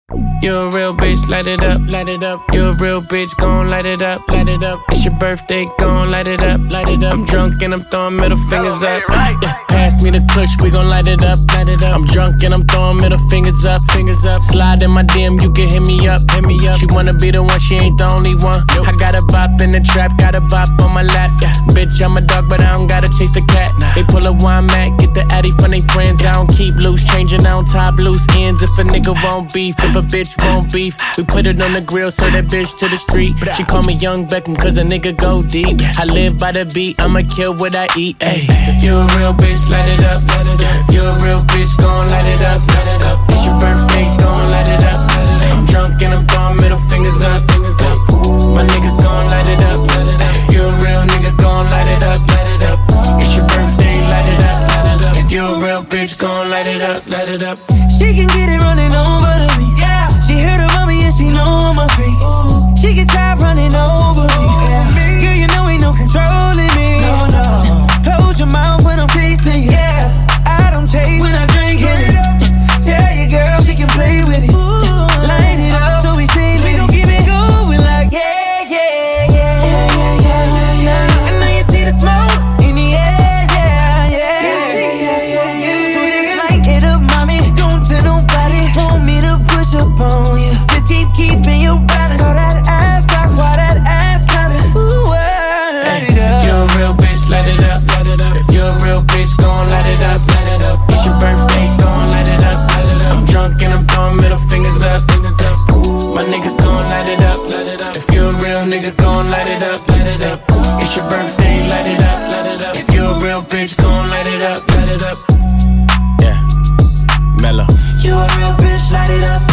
You a real bitch, light it up, light it up. You a real bitch, gon' light it up, light it up. It's your birthday, gon' light it up, light it up. I'm drunk and I'm throwing middle fingers up. Yeah, pass me the kush, we gon' light it up, light it up. I'm drunk and I'm throwing middle fingers up, fingers up. Slide in my DM, you can hit me up, hit me up. She wanna be the one, she ain't the only one. I got a bop in the trap, got a bop on my lap. Yeah, bitch, I'm a dog, but I don't gotta chase the cat. They pull a wine mat, get the addy from they friends. I don't keep loose, changing, I don't tie loose ends. If a nigga won't beef, if a bitch won't beef, we put it on the grill, so that bitch to the street. She call me Young Beckham, cause a nigga go deep. I live by the beat, I'ma kill what I eat. Ay. If you a real bitch, light it up, light it up. If you a real bitch, gon' light it up, light it up. It's your birthday, gon' light it up, light it up. I'm drunk and I'm throwing middle fingers up, fingers up. My niggas gon' light it up, light it up. If you a real nigga, gon' light it up, light it up. It's your birthday, light it up, light it up. If you a real bitch, gon' light it up, light it up. She can get it running over to me. Yeah. She heard about me and she know I'm a freak. She get tired running over me. Yeah. Girl, you know ain't no controlling me. No, no. Close your mouth when I'm tasting you. Yeah. I don't chase when I drink it. Tell your girl she can play with it. Line it up so we say we gon' keep it going like yeah, yeah, yeah, yeah, yeah, yeah. I know you see the smoke in the air, yeah, yeah. You see the smoke, so just light it up, mommy. Don't tell nobody. Want me to push up on you. Just keeping your balance. All that ass talk, why that ass coming? Ooh, light it up. If you a real bitch, light it up, light it up. If you a real bitch, gon' light it up, light it up. It's your birthday, gon' light it up, light it up. I'm drunk and I'm throwing middle fingers up, fingers up. My niggas gon' light it up, light it up. If you a real nigga, gon' light it up, light it up. It's your birthday, light it up, light it up. If you a real bitch, gon' light it up, light it up. Yeah, mellow. You a real bitch, light it up.